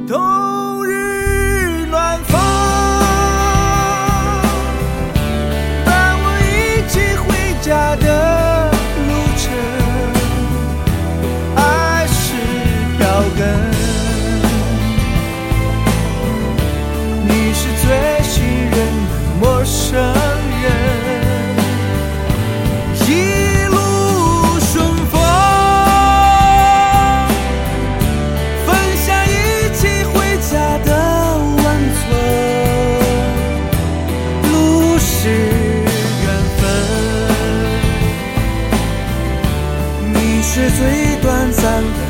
冬日暖风，伴我一起回家的路程。爱是票根，你是最信任的陌生人。一路顺风，分享一起回家的晚存。路是缘分，你是最短暂的